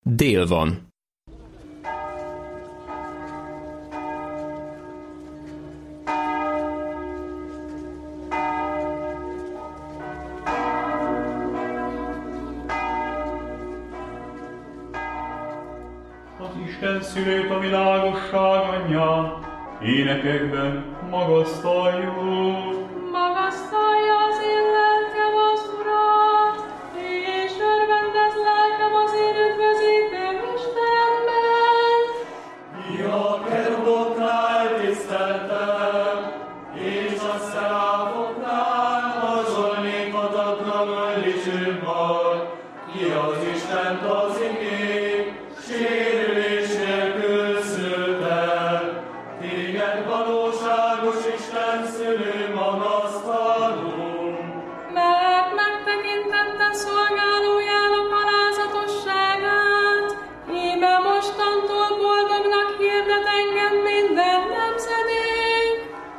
Dél van. Isten szülőt, a világosság anyját, énekekben magasztaljuk. Magasztalja az én lelkem az Urat, és örvendez lelkem az én üdvözítő Istenben. A keruboknál tiszteltem, és a szeráfoknál hasonlíthatatlanul dicsőbb vagy. Ki az Istent az igény, sérülés nélkül szültel. Téged valóságos Isten szülő magasztalunk. Mert megtekintette szolgálójának alázatosságát, íme mostantól boldognak hirdet engem minden nemzedék.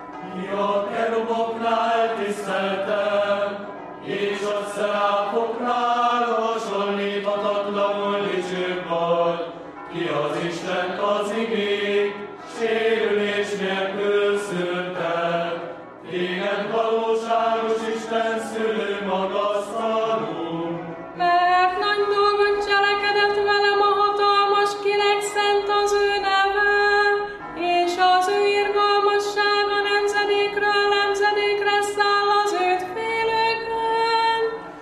A keruboknál tiszteltem, és a szeráfoknál hasonlíthatatlanul dicsőbb vagy. Ki az Istent az igény, sérülés nélkül szültel. Téged valóságos Isten szülő magasztalunk. Mert nagy dolgot cselekedett velem a hatalmas, kinek szent az ő neve, és az ő irgalmassága nemzedékről nemzedékre száll az őt félőkön.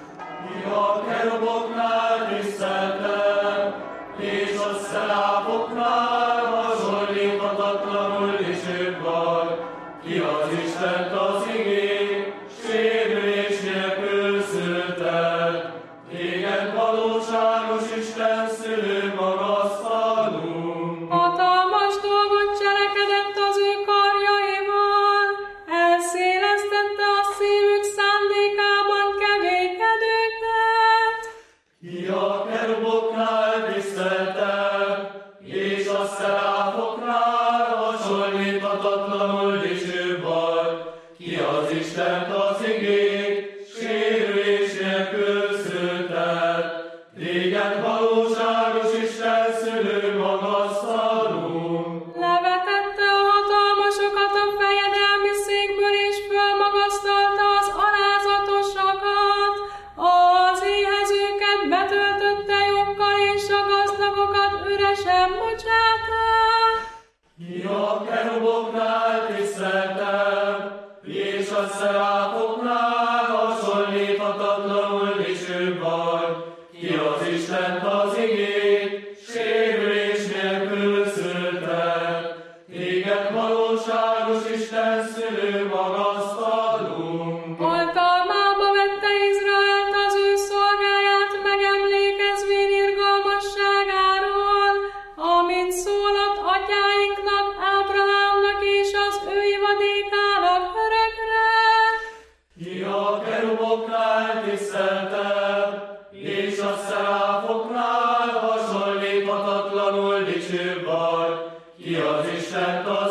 A keruboknál tiszteltem, és a szeráfoknál hasonlíthatatlanul dicsőbb vagy. Ki az Istent az igény, sérülés nélkül szültel. Téged valóságos Isten szülő magasztalunk. Hatalmas dolgot cselekedett az ő karjaival, elszélesztette a szívük szándékában keménykedőket. A keruboknál tiszteltem, és a szeráfoknál hasonlíthatatlanul dicsőbb vagy. Ki az Istent az igény, sérülés nélkül szültel. Téged valóságos Isten szülő magasztalunk. Levetette a hatalmasokat a fejedelmi székből, és fölmagasztalta az alázatosakat. Az éhezőket betöltötte joggal, és a gazdagokat üresen bocsátta. A keruboknál tiszteltem, és a szeráfoknál hasonlíthatatlanul dicsőbb vagy. Ki az Istent az igény, sérülés nélkül szültel. Téged valóságos Isten szülő magasztalunk. Oltalmába vette Izraelt az ő szolgáját, megemlékezvén irgalmasságáról, amit szólott atyáinknak, Ábrahámnak és az ő ivadékának örökre. A keruboknál tiszteltem, és a szeráfoknál hasonlíthatatlanul dicsőbb vagy. Ki az Istent